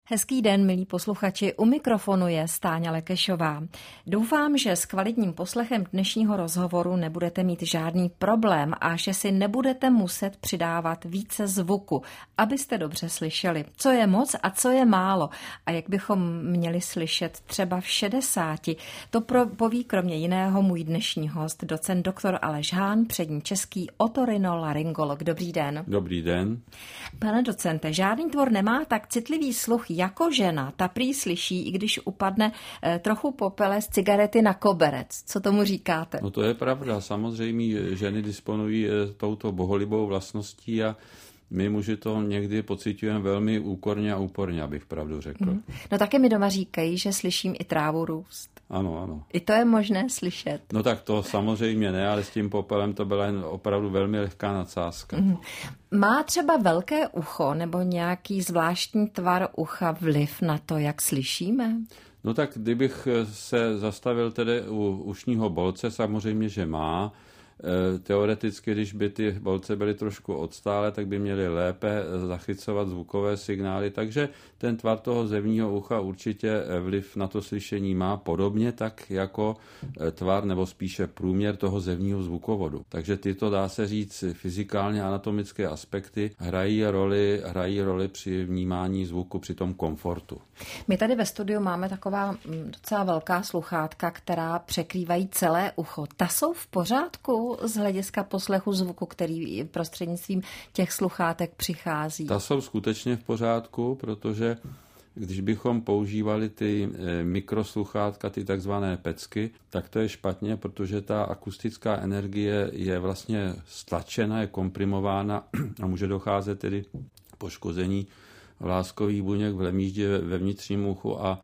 Hezký den, milí posluchači, u mikrofonu je Stáňa Lekešová. Doufám, že s kvalitním poslechem dnešního rozhovoru nebudete mít žádný problém a že si nebudete muset přidávat více zvuku, abyste dobře slyšeli, co je moc a co je málo a jak bychom měli slyšet třeba v 60. To poví kromě jiného můj dnešní host, docent doktor Aleš Hán, přední český otorinolaryngolog. Dobrý den. Dobrý den. Pane docente, žádný tvor nemá tak citlivý sluch jako žena. Ta prý slyší, i když upadne trochu popele z cigarety na koberec. Co tomu říkáte? No to je pravda. Samozřejmě ženy disponují touto bohulibou vlastností a my muži to někdy pociťujeme velmi úkorně a úporně, abych pravdu řekl. No také mi doma říkají, že slyším i trávu růst. Ano, ano. I to je možné slyšet. No tak to samozřejmě ne, ale s tím popelem to byla jen opravdu velmi lehká nadsázka. Má třeba velké ucho nebo nějaký zvláštní tvar ucha vliv na to, jak slyšíme? No tak kdybych se zastavil tedy u ušního bolce, samozřejmě, že má. Teoreticky, když by ty bolce byly trošku odstále, tak by měly lépe zachycovat zvukové signály, takže ten tvar toho zevního ucha určitě vliv na to slyšení má, podobně tak jako tvar nebo spíše průměr toho zevního zvukovodu. Takže tyto, dá se říct, fyzikálně anatomické aspekty hrají roli při vnímání zvuku, při tom komfortu. My tady ve studiu máme taková docela velká sluchátka, která překrývají celé ucho. Ta jsou v pořádku z hlediska poslechu zvuku, který prostřednictvím těch sluchátek přichází? Ta jsou skutečně v pořádku, protože když bychom používali ty mikrosluchátka, ty takzvané pecky, tak to je špatně, protože ta akustická energie je vlastně stlačena, je komprimována a může docházet tedy poškození vláskových buněk v lemíždě ve vnitřním uchu a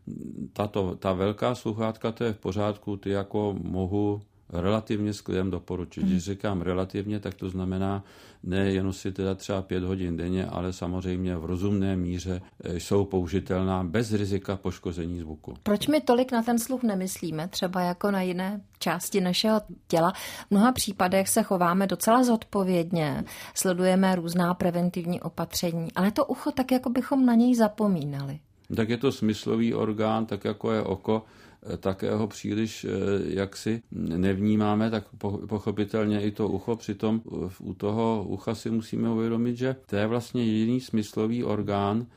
ta velká sluchátka, to je v pořádku, ty jako mohu relativně s klidem doporučit. Když říkám relativně, tak to znamená nejen si teda třeba 5 hodin denně, ale samozřejmě v rozumné míře jsou použitelná bez rizika poškození zvuku. Proč my tolik na ten sluch nemyslíme, třeba jako na jiné části našeho těla? V mnoha případech se chováme docela zodpovědně, sledujeme různá preventivní opatření, ale to ucho tak, jako bychom na něj zapomínali. Tak je to smyslový orgán, tak jako je oko, také ho příliš jaksi nevnímáme, tak pochopitelně i to ucho. Přitom u toho ucha si musíme uvědomit, že to je vlastně jediný smyslový orgán,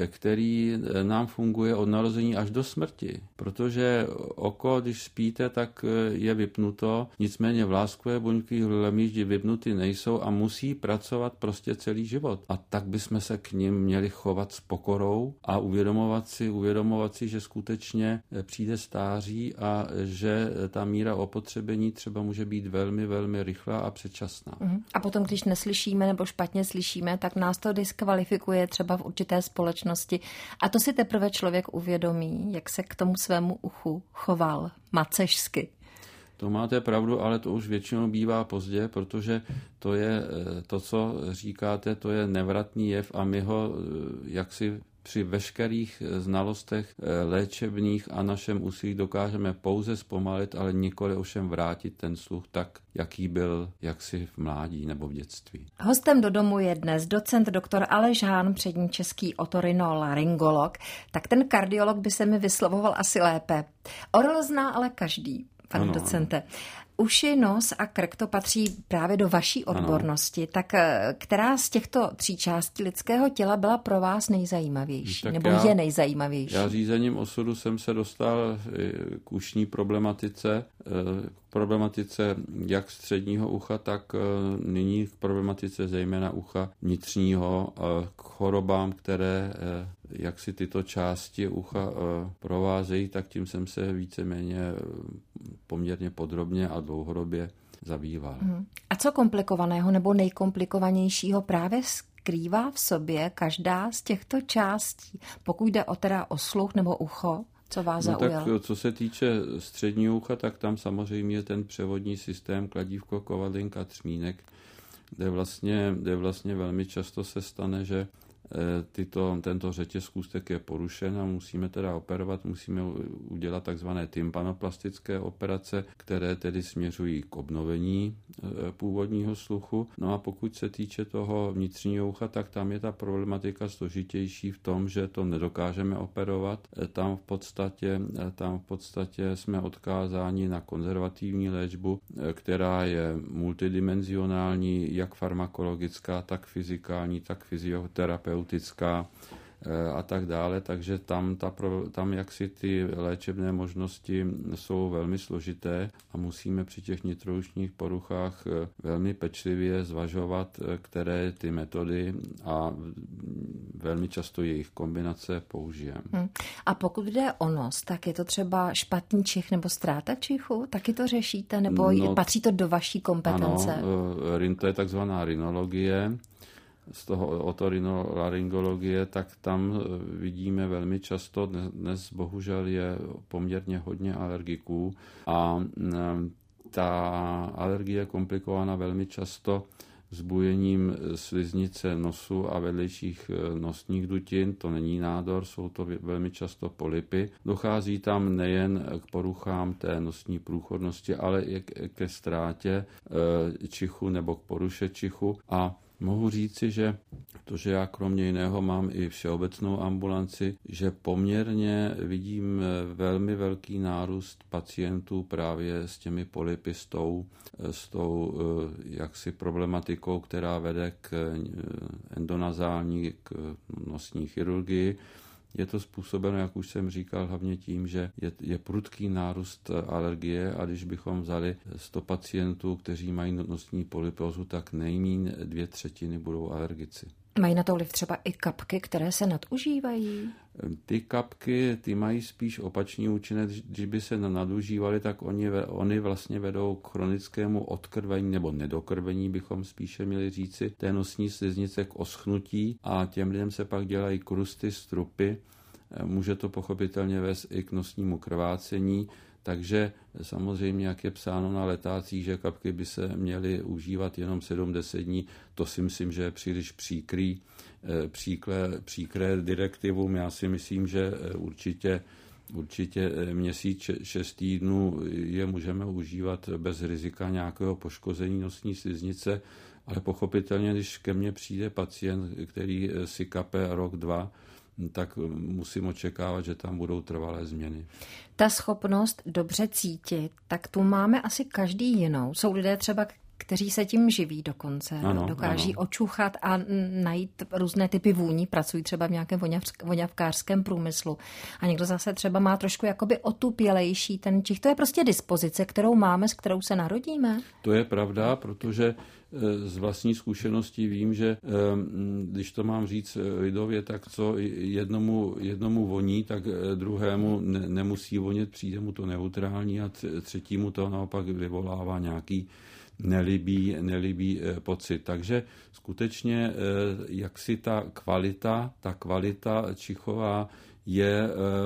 který nám funguje od narození až do smrti. Protože oko, když spíte, tak je vypnuto, nicméně vláskové buňky v lemíždi vypnuty nejsou a musí pracovat prostě celý život. A tak bychom se k nim měli chovat s pokorou a uvědomovat si, že skutečně přijde stáří a že ta míra opotřebení třeba může být velmi, velmi rychlá a předčasná. A potom, když neslyšíme nebo špatně slyšíme, tak nás to diskvalifikuje třeba v určité společnosti. A to si teprve člověk uvědomí, jak se k tomu svému uchu choval macešsky. To máte pravdu, ale to už většinou bývá pozdě, protože to je to, co říkáte, to je nevratný jev a my ho jaksi při veškerých znalostech léčebných a našem úsilí dokážeme pouze zpomalit, ale nikoli ovšem vrátit ten sluch tak, jaký byl jaksi v mládí nebo v dětství. Hostem do domu je dnes docent doktor Aleš Hán, přední český otorinolaryngolog. Tak ten kardiolog by se mi vyslovoval asi lépe. Orel zná ale každý, pane docente. Ano. Uši, nos a krk, to patří právě do vaší odbornosti. Ano. Tak která z těchto 3 částí lidského těla byla pro vás nejzajímavější? Tak nebo je nejzajímavější? Já řízením osudu jsem se dostal k ušní problematice, jak středního ucha, tak nyní k problematice zejména ucha vnitřního, k chorobám, které jak si tyto části ucha provázejí, tak tím jsem se víceméně poměrně podrobně a dlouhodobě zabýval. A co komplikovaného nebo nejkomplikovanějšího právě skrývá v sobě každá z těchto částí, pokud jde o sluch nebo ucho? Co vás zaujalo? Tak co se týče středního ucha, tak tam samozřejmě ten převodní systém kladívko, kovadlink a třmínek, kde vlastně velmi často se stane, že tento řetěz kůstek je porušen a musíme teda operovat, musíme udělat takzvané tympanoplastické operace, které tedy směřují k obnovení původního sluchu. No a pokud se týče toho vnitřního ucha, tak tam je ta problematika složitější v tom, že to nedokážeme operovat. Tam v podstatě jsme odkázáni na konzervativní léčbu, která je multidimenzionální, jak farmakologická, tak fyzikální, tak fyzioterapeutická a tak dále, takže tam jaksi ty léčebné možnosti jsou velmi složité a musíme při těch nitroušních poruchách velmi pečlivě zvažovat, které ty metody a velmi často jejich kombinace použijeme. A pokud jde o nos, tak je to třeba špatný čich nebo ztráta čichu? Taky to řešíte? Nebo patří to do vaší kompetence? Ano, to je takzvaná rhinologie. Z toho otorinolaryngologie, tak tam vidíme velmi často, dnes bohužel je poměrně hodně alergiků a ta alergie je komplikována velmi často vzbujením sliznice nosu a vedlejších nosních dutin. To není nádor, jsou to velmi často polypy. Dochází tam nejen k poruchám té nosní průchodnosti, ale i ke ztrátě čichu nebo k poruše čichu a mohu říci, že já kromě jiného mám i všeobecnou ambulanci, že poměrně vidím velmi velký nárůst pacientů právě s těmi polypy, s tou jaksi problematikou, která vede k endonazální, k nosní chirurgii. Je to způsobeno, jak už jsem říkal, hlavně tím, že je prudký nárůst alergie a když bychom vzali 100 pacientů, kteří mají nosní polypózu, tak nejméně 2/3 budou alergici. Mají na to vliv třeba i kapky, které se nadužívají? Ty kapky, ty mají spíš opačný účinek, když by se nadužívaly, tak oni vlastně vedou k chronickému odkrvení nebo nedokrvení, bychom spíše měli říci, té nosní sliznice k oschnutí a těm lidem se pak dělají krusty, strupy. Může to pochopitelně vést i k nosnímu krvácení, takže samozřejmě, jak je psáno na letácích, že kapky by se měly užívat jenom 7-10 dní, to si myslím, že je příliš příkré direktivum. Já si myslím, že určitě měsíc 6 týdnů je můžeme užívat bez rizika nějakého poškození nosní sliznice, ale pochopitelně, když ke mně přijde pacient, který si kape rok, 2, tak musím očekávat, že tam budou trvalé změny. Ta schopnost dobře cítit, tak tu máme asi každý jinou. Jsou lidé třeba, kteří se tím živí dokonce. Dokáží očuchat a najít různé typy vůní, pracují třeba v nějakém voňavkářském průmyslu. A někdo zase třeba má trošku jakoby otupělejší ten čich. To je prostě dispozice, kterou máme, s kterou se narodíme. To je pravda, protože z vlastní zkušeností vím, že když to mám říct lidově, tak co jednomu voní, tak druhému nemusí vonět, přijde mu to neutrální a třetímu to naopak vyvolává nějaký nelibý pocit. Takže skutečně jaksi ta kvalita čichová je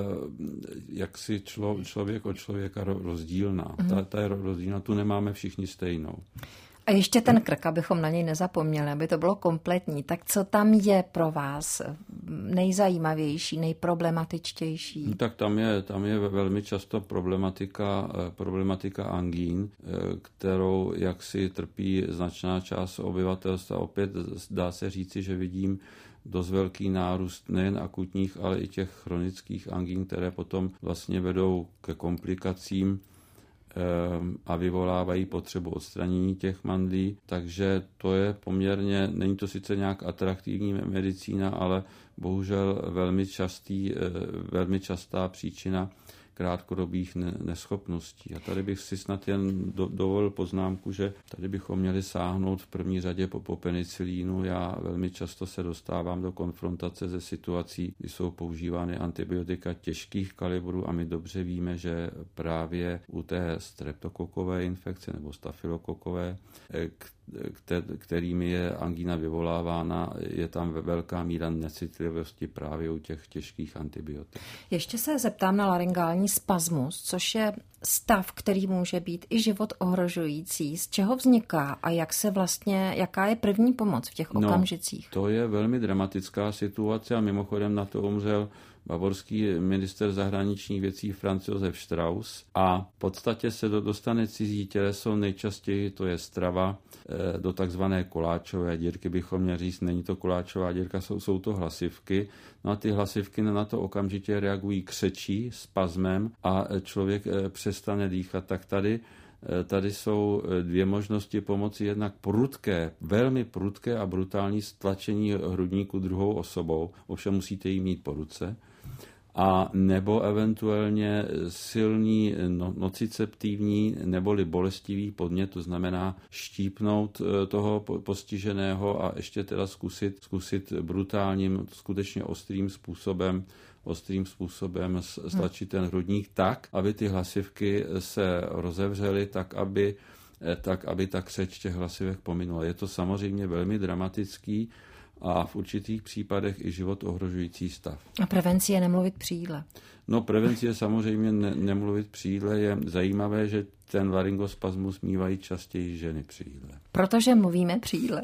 jaksi člověk od člověka rozdílná. Ta je rozdílná, tu nemáme všichni stejnou. A ještě ten krk, abychom na něj nezapomněli, aby to bylo kompletní. Tak co tam je pro vás nejzajímavější, nejproblematičtější? Tak tam je velmi často problematika angín, kterou jaksi trpí značná část obyvatelstva. Opět dá se říci, že vidím dost velký nárůst nejen akutních, ale i těch chronických angín, které potom vlastně vedou ke komplikacím a vyvolávají potřebu odstranění těch mandlí, takže to je poměrně, není to sice nějak atraktivní medicína, ale bohužel velmi častá příčina krátkodobých neschopností. A tady bych si snad jen dovolil poznámku, že tady bychom měli sáhnout v první řadě po penicilínu. Já velmi často se dostávám do konfrontace ze situací, kdy jsou používány antibiotika těžkých kalibrů a my dobře víme, že právě u té streptokokové infekce nebo stafylokokové, kterými je angína vyvolávána, je tam velká míra necitlivosti právě u těch těžkých antibiotik. Ještě se zeptám na laryngální spasmus, což je stav, který může být i život ohrožující. Z čeho vzniká a jaká je první pomoc v těch okamžicích? To je velmi dramatická situace a mimochodem na to umřel bavorský minister zahraničních věcí Franz Josef Strauss a v podstatě se dostane cizí těleso, nejčastěji to je strava, do takzvané koláčové dírky bychom měli říct, není to koláčová dírka, jsou to hlasivky. No a ty hlasivky na to okamžitě reagují křečí, spazmem a člověk přestane dýchat. Tak tady jsou dvě možnosti pomoci, jednak velmi prudké a brutální stlačení hrudníku druhou osobou, ovšem musíte ji mít po ruce, a nebo eventuálně silný nociceptivní neboli bolestivý podnět, to znamená štípnout toho postiženého a ještě teda zkusit brutálním, skutečně ostrým způsobem stlačit ten hrudník tak, aby ty hlasivky se rozevřely, tak aby ta křeč těch hlasivek pominula. Je to samozřejmě velmi dramatický a v určitých případech i život ohrožující stav. A prevenci je nemluvit při jídle. No, prevenci je samozřejmě nemluvit při jídle. Je zajímavé, že ten laryngospasmus mívají častěji ženy při jídle. Protože mluvíme při jídle.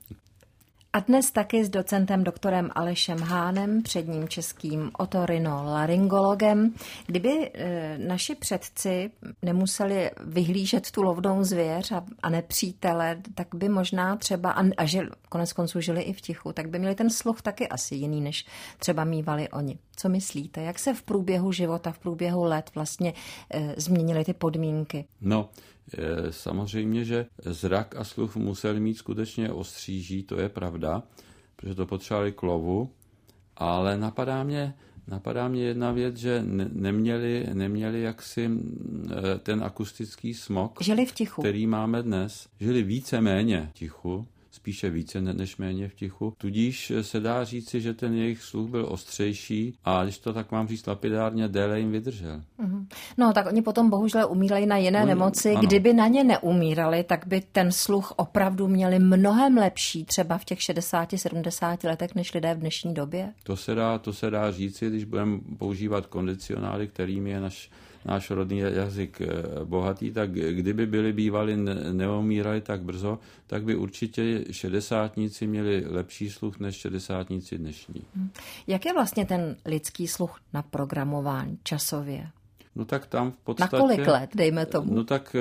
A dnes taky s docentem doktorem Alešem Hánem, předním českým otorinolaryngologem. Kdyby naši předci nemuseli vyhlížet tu lovnou zvěř a nepřítele, tak by možná třeba, a že konec konců žili i v tichu, tak by měli ten sluch taky asi jiný, než třeba mívali oni. Co myslíte? Jak se v průběhu života, v průběhu let vlastně změnily ty podmínky? No, samozřejmě, že zrak a sluch museli mít skutečně ostříží, to je pravda, protože to potřebovali k lovu, ale napadá mě jedna věc, že neměli jaksi ten akustický smog, žili v tichu, který máme dnes. Žili víceméně v tichu, spíše více než méně v tichu. Tudíž se dá říci, že ten jejich sluch byl ostřejší a když to tak mám říct lapidárně, déle jim vydržel. No tak oni potom bohužel umírali na jiné nemoci. Ano. Kdyby na ně neumírali, tak by ten sluch opravdu měli mnohem lepší třeba v těch 60-70 letech než lidé v dnešní době. To se dá říci, když budeme používat kondicionály, kterým je náš rodný jazyk bohatý, tak kdyby byli bývali, neumírali tak brzo, tak by určitě šedesátníci měli lepší sluch než šedesátníci dnešní. Jak je vlastně ten lidský sluch naprogramován časově? No tak tam v podstatě... Na kolik let, dejme tomu? No tak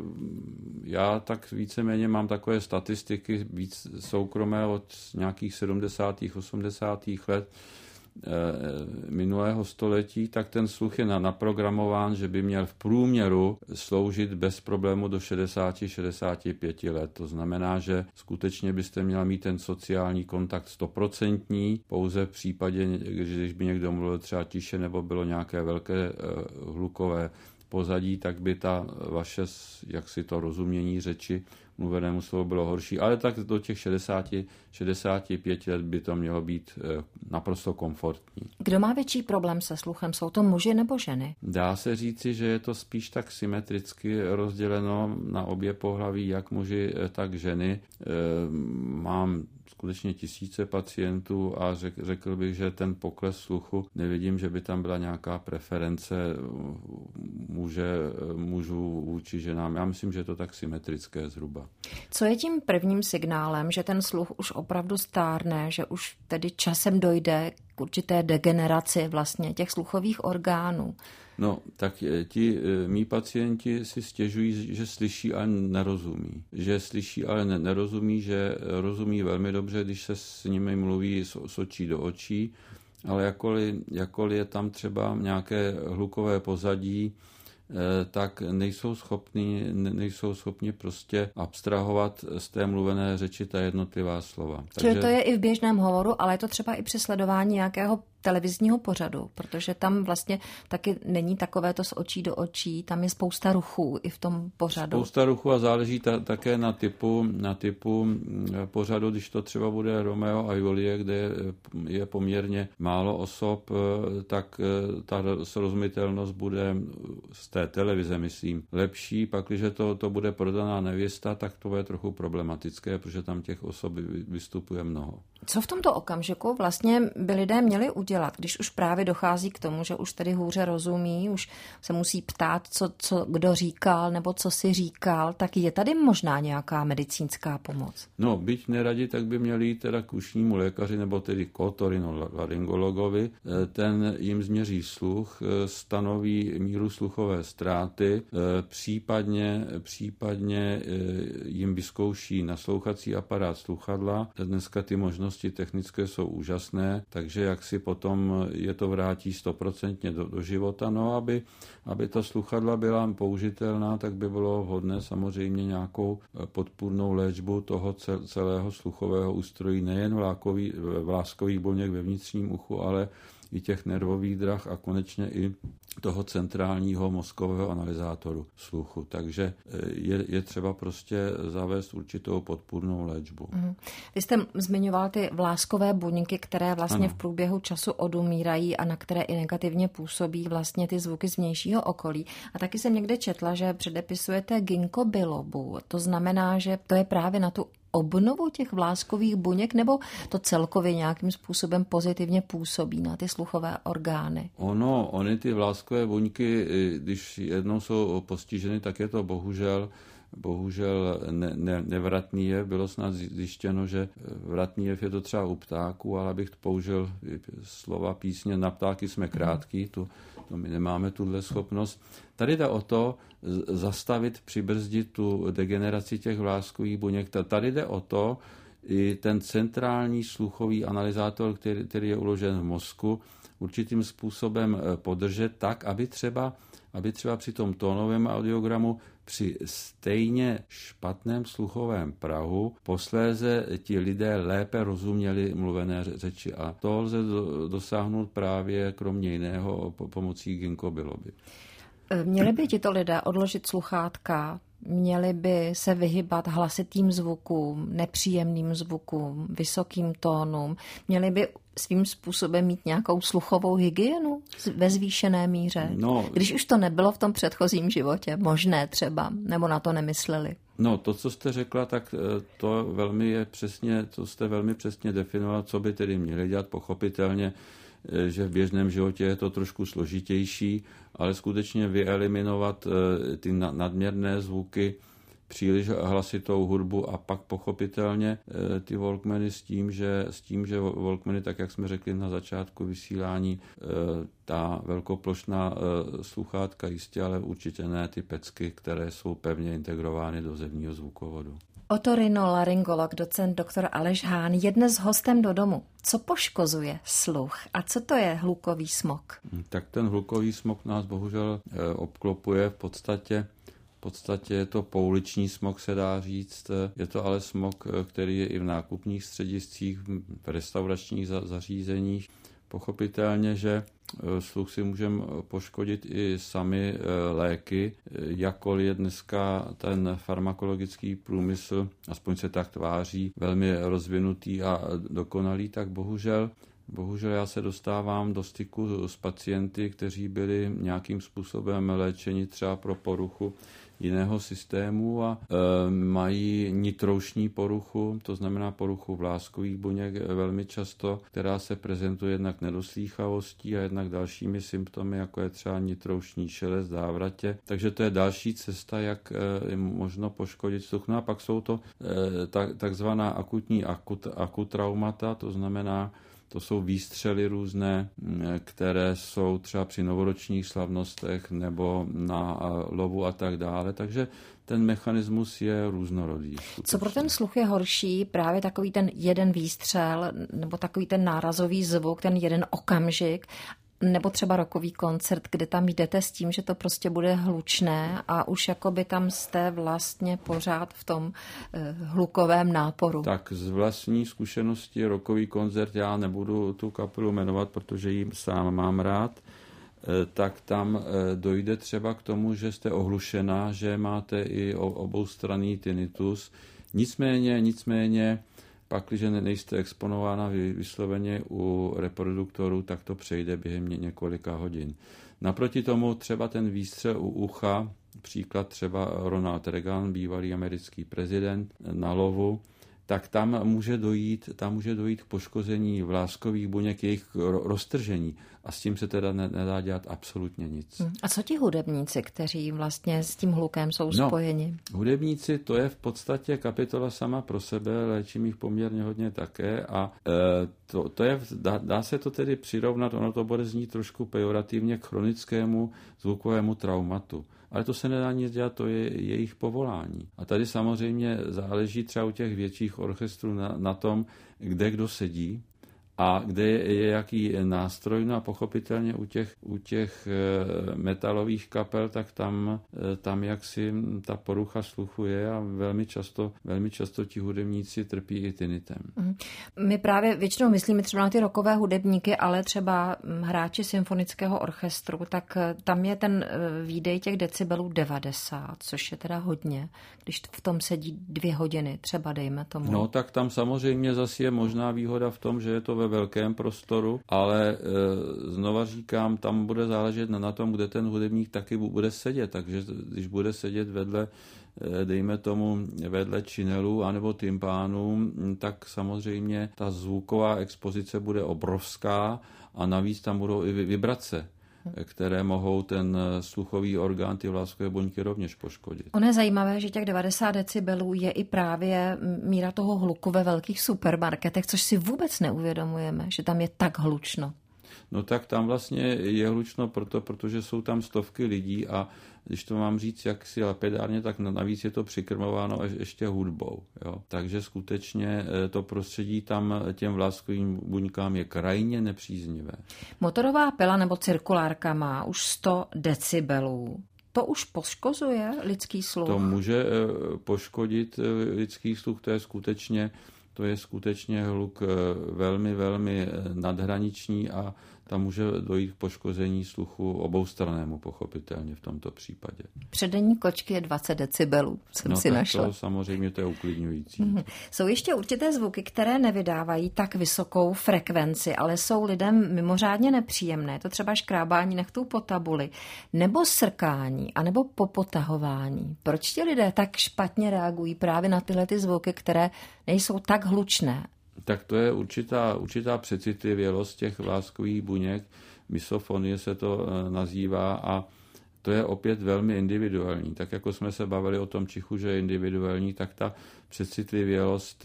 já tak víceméně mám takové statistiky víc soukromé od nějakých 70. 80. let minulého století, tak ten sluch je naprogramován, že by měl v průměru sloužit bez problému do 60-65 let. To znamená, že skutečně byste měl mít ten sociální kontakt 100%, pouze v případě, když by někdo mluvil třeba tiše nebo bylo nějaké velké hlukové pozadí, tak by ta vaše, jaksi to rozumění řeči mluvenému slovu bylo horší, ale tak do těch 65 let by to mělo být naprosto komfortní. Kdo má větší problém se sluchem? Jsou to muži nebo ženy? Dá se říci, že je to spíš tak symetricky rozděleno na obě pohlaví, jak muži, tak ženy. Mám skutečně tisíce pacientů a řekl bych, že ten pokles sluchu, nevidím, že by tam byla nějaká preference mužů vůči ženám. Já myslím, že je to tak symetrické zhruba. Co je tím prvním signálem, že ten sluch už opravdu stárne, že už tedy časem dojde k určité degeneraci vlastně těch sluchových orgánů? No, tak ti mí pacienti si stěžují, že slyší, ale nerozumí. Že slyší, ale nerozumí, že rozumí velmi dobře, když se s nimi mluví z očí do očí, ale jakkoliv je tam třeba nějaké hlukové pozadí, tak nejsou schopni prostě abstrahovat z té mluvené řeči ta jednotlivá slova. Čili to je i v běžném hovoru, ale je to třeba i při sledování nějakého televizního pořadu, protože tam vlastně taky není takové to z očí do očí, tam je spousta ruchů i v tom pořadu. Spousta ruchů a záleží také na typu pořadu, když to třeba bude Romeo a Julie, kde je poměrně málo osob, tak ta srozumitelnost bude z té televize, myslím, lepší. Pak, když to bude prodaná nevěsta, tak to bude trochu problematické, protože tam těch osob vystupuje mnoho. Co v tomto okamžiku vlastně by lidé měli udělat, když už právě dochází k tomu, že už tedy hůře rozumí, už se musí ptát, co kdo říkal nebo co si říkal, tak je tady možná nějaká medicínská pomoc? No, byť neradi, tak by měli jít teda k ušnímu lékaři nebo tedy k otorinolaryngologovi. Ten jim změří sluch, stanoví míru sluchové ztráty, případně jim vyzkouší naslouchací aparát sluchadla. Dneska ty možnosti technické jsou úžasné, takže jak si potom je to vrátí 100% do života. No, aby ta sluchadla byla použitelná, tak by bylo vhodné samozřejmě nějakou podpůrnou léčbu toho celého sluchového ústrojí, nejen vláskových buněk ve vnitřním uchu, ale i těch nervových drah a konečně i toho centrálního mozkového analyzátoru sluchu. Takže je třeba prostě zavést určitou podpůrnou léčbu. Vy jste zmiňoval ty vláskové buňky, které vlastně v průběhu času odumírají a na které i negativně působí vlastně ty zvuky z vnějšího okolí. A taky jsem někde četla, že předepisujete ginkgo bilobu. To znamená, že to je právě na tu obnovu těch vláskových buněk, nebo to celkově nějakým způsobem pozitivně působí na ty sluchové orgány? Ony ty vláskové buňky, když jednou jsou postiženy, tak je to bohužel nevratný jev. Bylo snad zjištěno, že vratný jev je to třeba u ptáků, ale abych použil slova písně Na ptáky jsme krátký, to my nemáme tuhle schopnost. Tady jde o to zastavit, přibrzdit tu degeneraci těch vláskových buněk. Tady jde o to, i ten centrální sluchový analyzátor, který je uložen v mozku, určitým způsobem podržet tak, aby třeba při tom tónovém audiogramu při stejně špatném sluchovém prahu posléze ti lidé lépe rozuměli mluvené řeči. A to lze dosáhnout právě kromě jiného pomocí ginkgo biloby. Měli by tito lidé odložit sluchátka, měli by se vyhybat hlasitým zvukům, nepříjemným zvukům, vysokým tónům, měli by svým způsobem mít nějakou sluchovou hygienu ve zvýšené míře? No, když už to nebylo v tom předchozím životě, možné třeba, nebo na to nemysleli. No, to, co jste řekla, tak to jste velmi přesně definovala, co by tedy měli dělat, pochopitelně, že v běžném životě je to trošku složitější, ale skutečně vyeliminovat ty nadměrné zvuky, příliš hlasitou hudbu a pak pochopitelně ty walkmany s tím, že walkmany, tak jak jsme řekli na začátku vysílání, ta velkoplošná sluchátka jistě, ale určitě ne ty pecky, které jsou pevně integrovány do zevního zvukovodu. Otorinolaryngolog, docent dr. Aleš Hán je dnes hostem do domu. Co poškozuje sluch a co to je hlukový smog? Tak ten hlukový smog nás bohužel obklopuje v podstatě je to pouliční smog, se dá říct. Je to ale smog, který je i v nákupních střediscích, v restauračních zařízeních. Pochopitelně, že sluch si můžeme poškodit i sami léky, jakkoliv je dneska ten farmakologický průmysl, aspoň se tak tváří, velmi rozvinutý a dokonalý, tak bohužel já se dostávám do styku s pacienty, kteří byli nějakým způsobem léčeni třeba pro poruchu jiného systému a mají nitroušní poruchu, to znamená poruchu vláskových buněk velmi často, která se prezentuje jednak nedoslýchavostí a jednak dalšími symptomy, jako je třeba nitroušní šelest, závratě. Takže to je další cesta, jak je možno poškodit sluch. No a pak jsou to takzvaná akutní akutraumata, to znamená, to jsou výstřely různé, které jsou třeba při novoročních slavnostech nebo na lovu a tak dále. Takže ten mechanismus je různorodý. Co pro ten sluch je horší? Právě takový ten jeden výstřel nebo takový ten nárazový zvuk, ten jeden okamžik, Nebo třeba rockový koncert, kde tam jdete s tím, že to prostě bude hlučné a už jakoby tam jste vlastně pořád v tom hlukovém náporu. Tak z vlastní zkušenosti rockový koncert, já nebudu tu kapelu jmenovat, protože ji sám mám rád, tak tam dojde třeba k tomu, že jste ohlušená, že máte i oboustranný tinnitus. Nicméně pakliže nejste exponována vysloveně u reproduktorů, tak to přejde během několika hodin. Naproti tomu třeba ten výstřel u ucha, příklad třeba Ronald Reagan, bývalý americký prezident na lovu, tak tam může dojít k poškození vláskových buněk, jejich roztržení. A s tím se teda nedá dělat absolutně nic. A co ti hudebníci, kteří vlastně s tím hlukem jsou spojeni? Hudebníci, to je v podstatě kapitola sama pro sebe, léčím jich poměrně hodně také a dá se to tedy přirovnat, ono to bude znít trošku pejorativně, k chronickému zvukovému traumatu. Ale to se nedá nic dělat, to je jejich povolání. A tady samozřejmě záleží třeba u těch větších orchestrů na tom, kde kdo sedí a kde je jaký nástroj. No a pochopitelně u těch metalových kapel, tak tam jaksi ta porucha sluchu je a velmi často ti hudebníci trpí i tinnitem. My právě většinou myslíme třeba na ty rockové hudebníky, ale třeba hráči symfonického orchestru, tak tam je ten výdej těch decibelů 90, což je teda hodně, když v tom sedí 2 hodiny, třeba dejme tomu. No tak tam samozřejmě zase je možná výhoda v tom, že je to ve velkém prostoru, ale znova říkám, tam bude záležet na tom, kde ten hudebník taky bude sedět, takže když bude sedět dejme tomu vedle činelů anebo tympánů, tak samozřejmě ta zvuková expozice bude obrovská a navíc tam budou i vibrace, které mohou ten sluchový orgán, ty vláskové buňky rovněž poškodit. Ono je zajímavé, že těch 90 decibelů je i právě míra toho hluku ve velkých supermarketech, což si vůbec neuvědomujeme, že tam je tak hlučno. No tak tam vlastně je hlučno protože jsou tam stovky lidí a když to mám říct jaksi lapidárně, tak navíc je to přikrmováno ještě hudbou. Jo? Takže skutečně to prostředí tam těm vláskovým buňkám je krajně nepříznivé. Motorová pila nebo cirkulárka má už 100 decibelů. To už poškozuje lidský sluch? To může poškodit lidský sluch, to je skutečně hluk velmi, velmi nadhraniční a tam může dojít k poškození sluchu oboustrannému, pochopitelně v tomto případě. Předení kočky je 20 decibelů, jsem si našla. To samozřejmě to je uklidňující. Jsou ještě určité zvuky, které nevydávají tak vysokou frekvenci, ale jsou lidem mimořádně nepříjemné. To třeba škrábání nechtů po tabuli, nebo srkání, anebo popotahování. Proč ti lidé tak špatně reagují právě na tyhle ty zvuky, které nejsou tak hlučné? Tak to je určitá přecitlivělost těch vláskových buněk, misofonie se to nazývá a to je opět velmi individuální. Tak jako jsme se bavili o tom čichu, že je individuální, tak ta přecitlivělost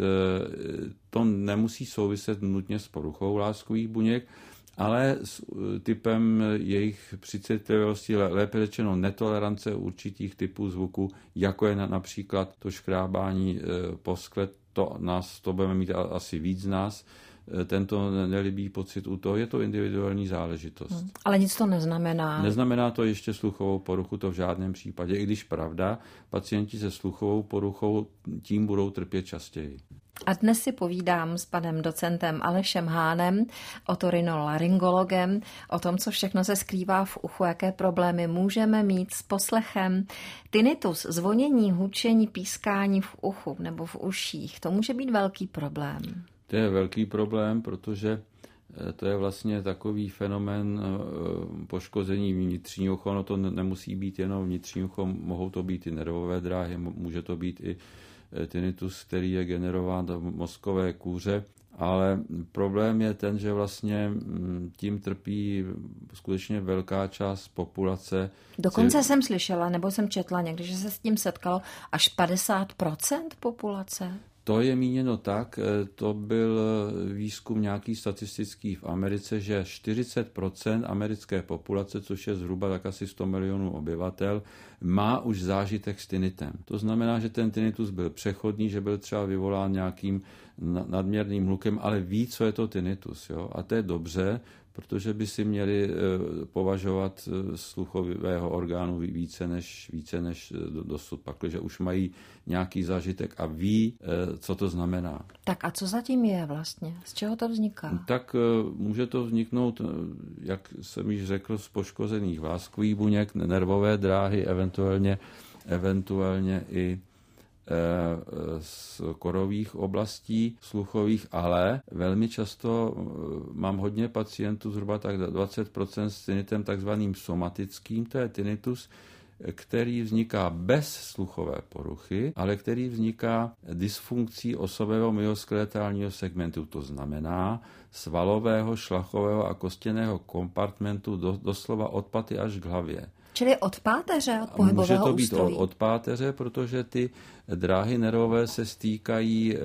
to nemusí souviset nutně s poruchou vláskových buněk, ale s typem jejich přecitlivělosti, lépe řečeno netolerance určitých typů zvuku, jako je například to škrábání po skle. To budeme mít asi víc z nás, tento nelibý pocit u toho, je to individuální záležitost. Ale nic to neznamená. Neznamená to ještě sluchovou poruchu, to v žádném případě, i když pravda, pacienti se sluchovou poruchou tím budou trpět častěji. A dnes si povídám s panem docentem Alešem Hánem, otorinolaryngologem, o tom, co všechno se skrývá v uchu, jaké problémy můžeme mít s poslechem. Tinnitus, zvonění, hučení, pískání v uchu nebo v uších, to může být velký problém. To je velký problém, protože to je vlastně takový fenomén poškození vnitřního ucha. No to nemusí být jenom vnitřní ucho, mohou to být i nervové dráhy, může to být i tinnitus, který je generován v mozkové kůře, ale problém je ten, že vlastně tím trpí skutečně velká část populace. Dokonce jsem slyšela, nebo jsem četla někdy, že se s tím setkalo až 50% populace. To je míněno tak, to byl výzkum nějaký statistický v Americe, že 40% americké populace, což je zhruba tak asi 100 milionů obyvatel, má už zážitek s tinnitem. To znamená, že ten tinnitus byl přechodný, že byl třeba vyvolán nějakým nadměrným hlukem, ale ví, co je to tinnitus. Jo? A to je dobře, protože by si měli považovat sluchového orgánu více než dosud, pakliže už mají nějaký zážitek a ví, co to znamená. Tak a co zatím je vlastně? Z čeho to vzniká? Tak může to vzniknout, jak jsem již řekl, z poškozených vláskových buněk, nervové dráhy, eventuálně i z korových oblastí sluchových, ale velmi často mám hodně pacientů, zhruba tak 20% s tinitem takzvaným somatickým, to je tinnitus, který vzniká bez sluchové poruchy, ale který vzniká dysfunkcí osového myoskeletálního segmentu, to znamená svalového, šlachového a kostěného kompartmentu doslova od paty až k hlavě. Čili od páteře, od pohybového ústrojí? Může to být od páteře, protože ty dráhy nervové se stýkají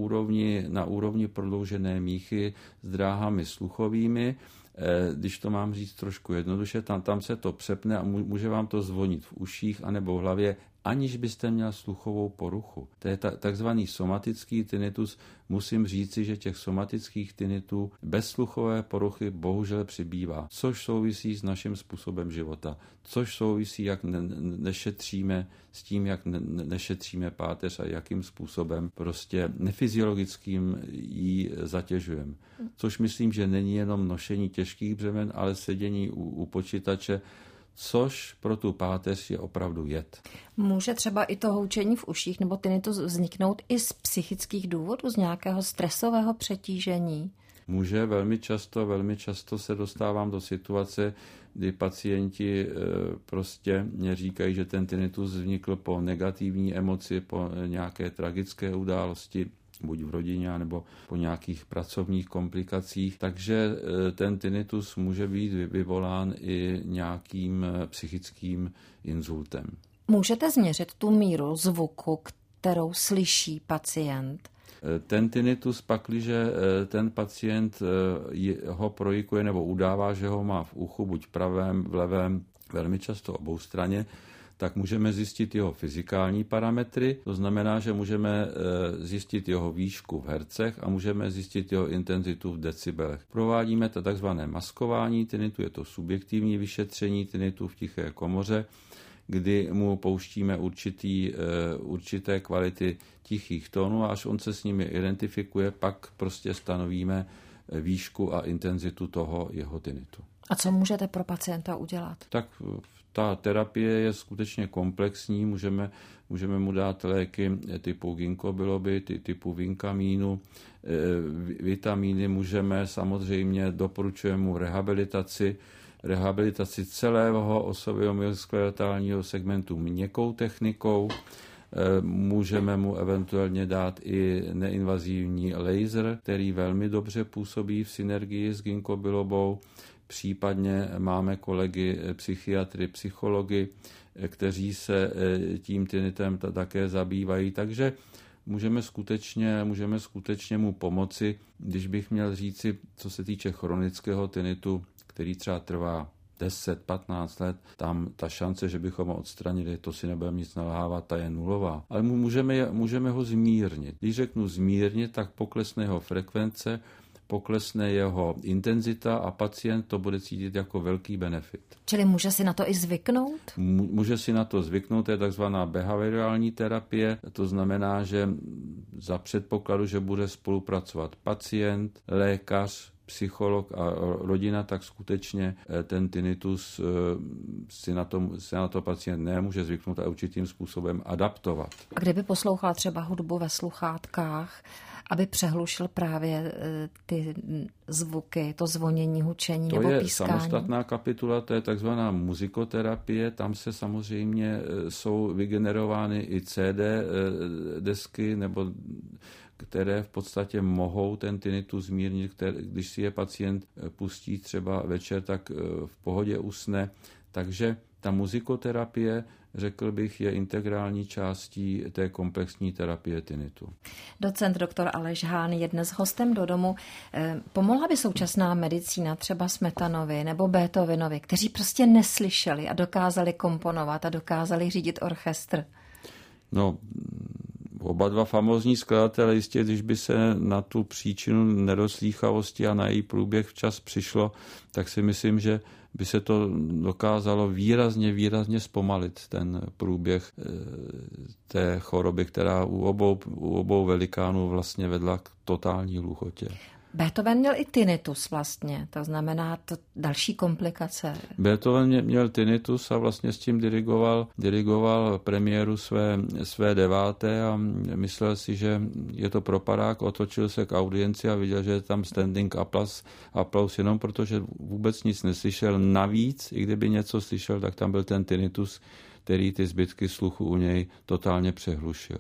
na úrovni prodloužené míchy s dráhami sluchovými. Když to mám říct trošku jednoduše, tam se to přepne a může vám to zvonit v uších anebo v hlavě, aniž byste měl sluchovou poruchu. To je takzvaný somatický tinnitus. Musím říci, že těch somatických tinnitů bez sluchové poruchy bohužel přibývá, což souvisí s naším způsobem života, což souvisí, jak nešetříme s tím, jak nešetříme páteř a jakým způsobem prostě nefyziologickým ji zatěžujeme. Což myslím, že není jenom nošení těžkých břemen, ale sedění u počítače, což pro tu páteř je opravdu jed. Může třeba i to houčení v uších nebo tinnitus vzniknout i z psychických důvodů, z nějakého stresového přetížení? Může, velmi často se dostávám do situace, kdy pacienti prostě mě říkají, že ten tinnitus vznikl po negativní emoci, po nějaké tragické události, buď v rodině, nebo po nějakých pracovních komplikacích. Takže ten tinnitus může být vyvolán i nějakým psychickým inzultem. Můžete změřit tu míru zvuku, kterou slyší pacient? Ten tinnitus, pakliže ten pacient ho projikuje nebo udává, že ho má v uchu, buď pravém, v levém, velmi často oboustraně, tak můžeme zjistit jeho fyzikální parametry, to znamená, že můžeme zjistit jeho výšku v hercech a můžeme zjistit jeho intenzitu v decibelech. Provádíme to takzvané maskování tinnitu, je to subjektivní vyšetření tinnitu v tiché komoře, kdy mu pouštíme určité kvality tichých tónů a až on se s nimi identifikuje, pak prostě stanovíme výšku a intenzitu toho jeho tinnitu. A co můžete pro pacienta udělat? Tak ta terapie je skutečně komplexní, můžeme mu dát léky typu ginkgo biloby, typu vinkamínu, vitamíny můžeme, samozřejmě doporučujeme mu rehabilitaci celého osového myoskeletálního segmentu měkkou technikou, můžeme mu eventuálně dát i neinvazivní laser, který velmi dobře působí v synergii s ginkgo bilobou. Případně máme kolegy psychiatry, psychology, kteří se tím tinnitem také zabývají, takže můžeme skutečně mu pomoci. Když bych měl říci, co se týče chronického tinnitu, který třeba trvá 10-15 let, tam ta šance, že bychom ho odstranili, to si nebudeme nic nalhávat, ta je nulová. Ale můžeme ho zmírnit. Když řeknu zmírnit, tak poklesne jeho frekvence, poklesne jeho intenzita a pacient to bude cítit jako velký benefit. Čili může si na to i zvyknout? Může si na to zvyknout, to je takzvaná behaviorální terapie, to znamená, že za předpokladu, že bude spolupracovat pacient, lékař, psycholog a rodina, tak skutečně ten tinnitus si na to pacient nemůže zvyknout a určitým způsobem adaptovat. A kdyby poslouchal třeba hudbu ve sluchátkách, aby přehlušil právě ty zvuky, to zvonění, hučení nebo pískání? To je samostatná kapitula, to je takzvaná muzikoterapie, tam se samozřejmě jsou vygenerovány i CD desky, nebo které v podstatě mohou ten tinnitus zmírnit, když si je pacient pustí třeba večer, tak v pohodě usne. Takže ta muzikoterapie, řekl bych, je integrální částí té komplexní terapie tinnitu. Docent doktor Aleš Hán je dnes hostem do domu. Pomohla by současná medicína třeba Smetanovi nebo Beethovenovi, kteří prostě neslyšeli a dokázali komponovat a dokázali řídit orchestr? No, Oba dva famózní skladatelé jistě, když by se na tu příčinu nedoslýchavosti a na její průběh včas přišlo, tak si myslím, že by se to dokázalo výrazně zpomalit, ten průběh té choroby, která u obou velikánů vlastně vedla k totální hluchotě. Beethoven měl i tinnitus vlastně, to znamená to další komplikace. Beethoven měl tinnitus a vlastně s tím dirigoval premiéru své 9. a myslel si, že je to propadák, otočil se k audienci a viděl, že je tam standing aplaus jenom protože vůbec nic neslyšel. Navíc, i kdyby něco slyšel, tak tam byl ten tinnitus, který ty zbytky sluchu u něj totálně přehlušil.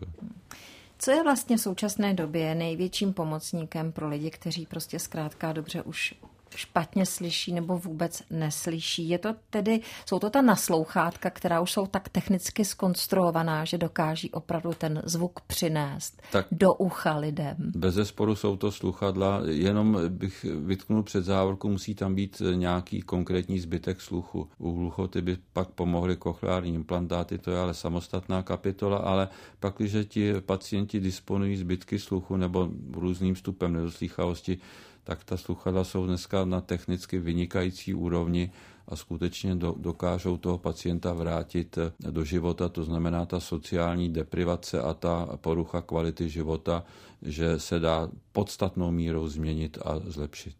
Co je vlastně v současné době největším pomocníkem pro lidi, kteří prostě zkrátka dobře už špatně slyší nebo vůbec neslyší? Jsou to ta naslouchátka, která už jsou tak technicky zkonstruovaná, že dokáží opravdu ten zvuk přinést do ucha lidem? Bezesporu jsou to sluchadla, jenom bych vytknul před závorku, musí tam být nějaký konkrétní zbytek sluchu. U hluchoty by pak pomohly cochleární implantáty, to je ale samostatná kapitola, ale pak, když ti pacienti disponují zbytky sluchu nebo různým stupem nedoslýchavosti, tak ta sluchadla jsou dneska na technicky vynikající úrovni a skutečně dokážou toho pacienta vrátit do života, to znamená ta sociální deprivace a ta porucha kvality života, že se dá podstatnou mírou změnit a zlepšit.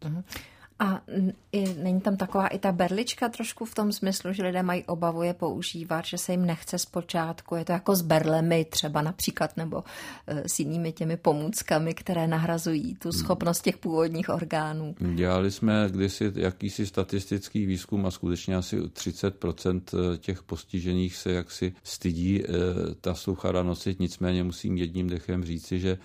A není tam taková i ta berlička trošku v tom smyslu, že lidé mají obavu je používat, že se jim nechce zpočátku. Je to jako s berlemi třeba například, nebo s jinými těmi pomůckami, které nahrazují tu schopnost těch původních orgánů. Dělali jsme kdysi jakýsi statistický výzkum a skutečně asi 30% těch postižených se jaksi stydí ta sluchadla nosit, nicméně musím jedním dechem říci, že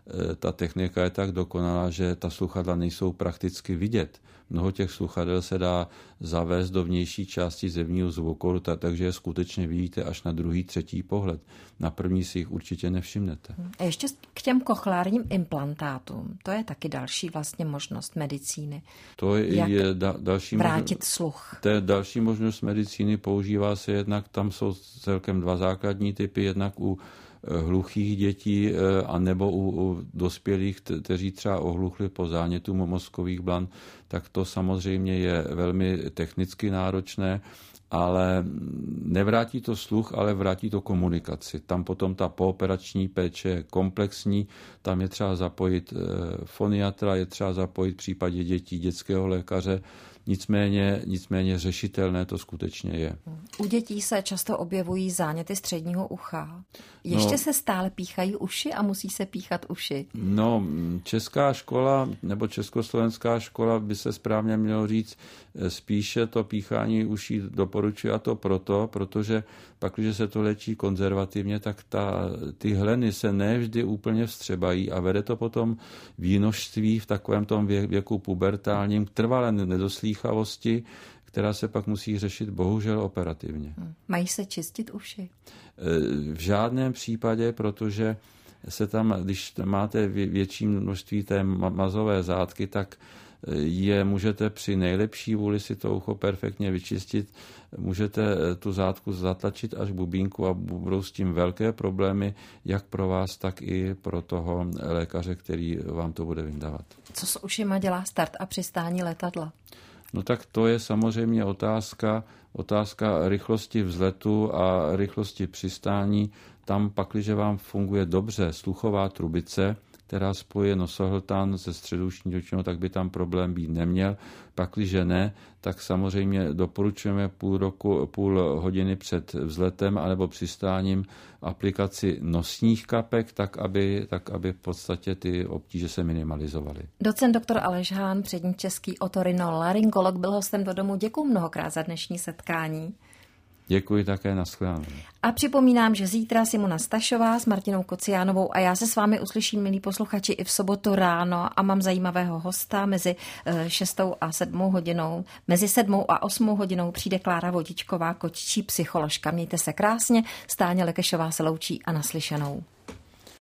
ta technika je tak dokonalá, že ta sluchadla nejsou prakticky vidět. Mnoho těch sluchadel se dá zavést do vnější části zevního zvukoru, takže je skutečně vidíte až na druhý, třetí pohled. Na první si jich určitě nevšimnete. A ještě k těm cochlárním implantátům. To je taky další vlastně možnost medicíny. To je další vrátit sluch. To je další možnost medicíny. Používá se jednak, tam jsou celkem dva základní typy, jednak u hluchých dětí a nebo u dospělých, kteří třeba ohluchli po zánětu mozkových blan, tak to samozřejmě je velmi technicky náročné, ale nevrátí to sluch, ale vrátí to komunikaci. Tam potom ta pooperační péče je komplexní, tam je třeba zapojit foniatra, je třeba zapojit v případě dětí dětského lékaře, nicméně řešitelné to skutečně je. U dětí se často objevují záněty středního ucha. Ještě se stále píchají uši a musí se píchat uši? No, česká škola nebo československá škola by se správně mělo říct, spíše to píchání uší doporučuje, a to protože pak, když se to léčí konzervativně, tak ty hleny se nevždy úplně vstřebají a vede to potom výnožství v takovém tom věku pubertálním k trvalé nedoslýchavosti, která se pak musí řešit bohužel operativně. Mají se čistit uši? V žádném případě, protože se tam, když máte větší množství té mazové zátky, tak je můžete při nejlepší vůli si to ucho perfektně vyčistit, můžete tu zátku zatlačit až bubínku a budou s tím velké problémy, jak pro vás, tak i pro toho lékaře, který vám to bude vyndávat. Co s ušima dělá start a přistání letadla? No tak to je samozřejmě otázka rychlosti vzletu a rychlosti přistání. Tam pakliže vám funguje dobře sluchová trubice, která spojuje nosohltán se středušní dučinou, tak by tam problém být neměl. Pakliže ne, tak samozřejmě doporučujeme půl hodiny před vzletem anebo přistáním aplikaci nosních kapek, tak aby v podstatě ty obtíže se minimalizovaly. Docent doktor Aleš Hán, přední český otorinolaryngolog, byl hostem Do domu. Děkuji mnohokrát za dnešní setkání. Děkuji také, nashledanou. A připomínám, že zítra Simona Stašová s Martinou Kociánovou a já se s vámi uslyším, milí posluchači, i v sobotu ráno a mám zajímavého hosta mezi 6 a 7 hodinou. Mezi 7 a 8 hodinou přijde Klára Vodičková, koččí psycholožka. Mějte se krásně, Stáňa Lekešová se loučí a naslyšenou.